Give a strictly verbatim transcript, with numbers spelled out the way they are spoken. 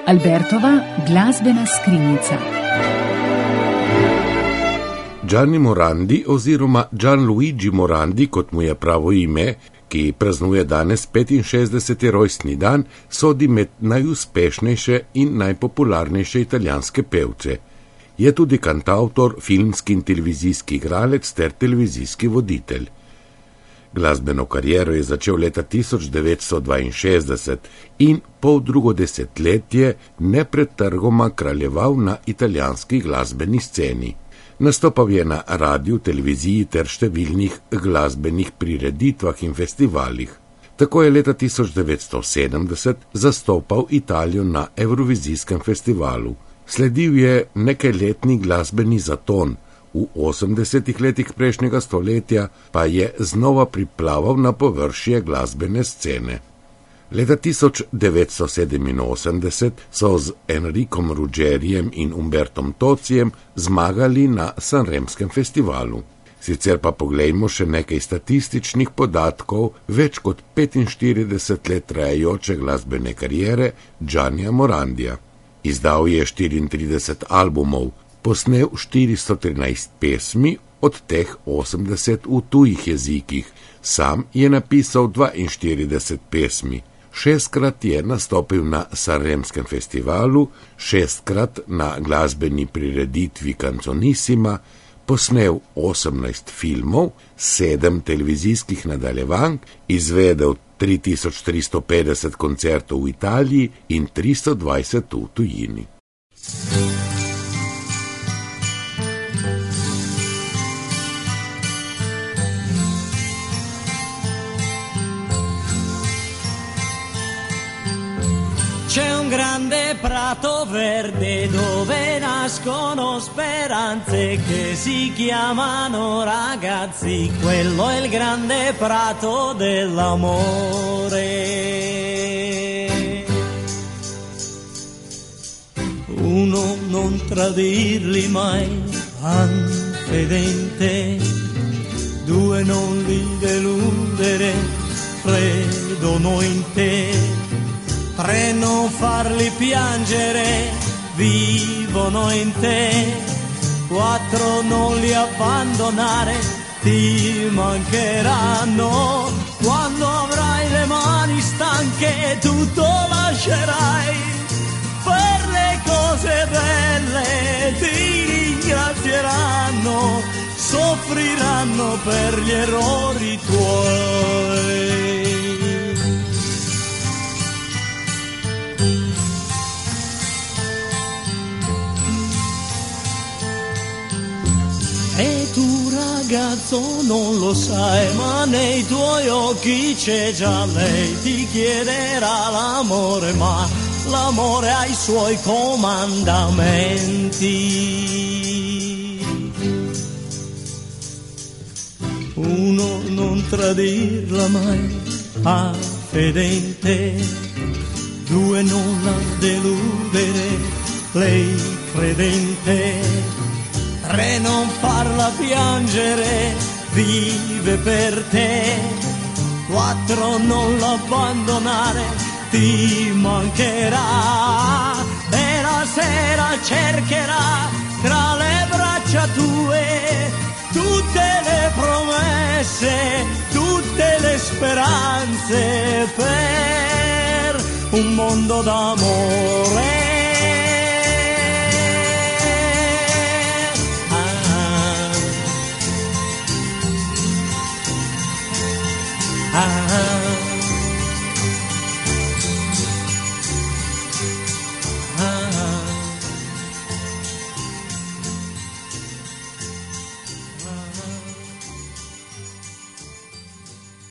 Albertova glasbena skrinjica. Gianni Morandi oziroma Gianluigi Morandi, kot mu je pravo ime, ki praznuje danes petinšestdeseti rojstni dan, sodi med najuspešnejše in najpopularnejše italijanske pevce. Je tudi kantavtor, filmski in televizijski igralec ter televizijski voditelj. Glasbeno kariero je začel leta tisoč devetsto dvainšestdeset in pol drugo desetletje nepretrgoma kraljeval na italijanski glasbeni sceni. Nastopal je na radiju, televiziji ter številnih glasbenih prireditvah in festivalih. Tako je leta tisoč devetsto sedemdeset zastopal Italijo na Evrovizijskem festivalu. Sledil je nekajletni glasbeni zaton, v osemdesetih letih prejšnjega stoletja pa je znova priplaval na površje glasbene scene. Leta tisoč devetsto sedeminosemdeset so z Enricom Ruggerijem in Umbertom Tocijem zmagali na Sanremskem festivalu. Sicer pa poglejmo še nekaj statističnih podatkov več kot petinštirideset let trajajoče glasbene kariere Giannija Morandija. Izdal je štiriintrideset albumov, posnel štiristo trinajst pesmi, od teh osemdeset v tujih jezikih. Sam je napisal dvainštirideset pesmi. Šestkrat je nastopil na Sanremskem festivalu, šestkrat na glasbeni prireditvi Canzonissima, posnel osemnajst filmov, sedem televizijskih nadaljevank, izvedel tri tisoč tristo petdeset koncertov v Italiji in tristo dvajset v tujini. C'è un grande prato verde dove nascono speranze che si chiamano ragazzi, quello è il grande prato dell'amore. Uno, non tradirli mai, confidente. Due, non li deludere, credono in te. Tre, non farli piangere, vivono in te. Quattro, non li abbandonare, ti mancheranno. Quando avrai le mani stanche tutto lascerai. Per le cose belle ti ringrazieranno, soffriranno per gli errori tuoi. E tu ragazzo non lo sai, ma nei tuoi occhi c'è già lei. Ti chiederà l'amore, ma l'amore ha i suoi comandamenti. Uno, non tradirla mai, affidente. Due, non la deludere, lei credente. Tre, non farla piangere, vive per te. Quattro, non l'abbandonare, ti mancherà. E la sera cercherà tra le braccia tue tutte le promesse, tutte le speranze per un mondo d'amore. Ah,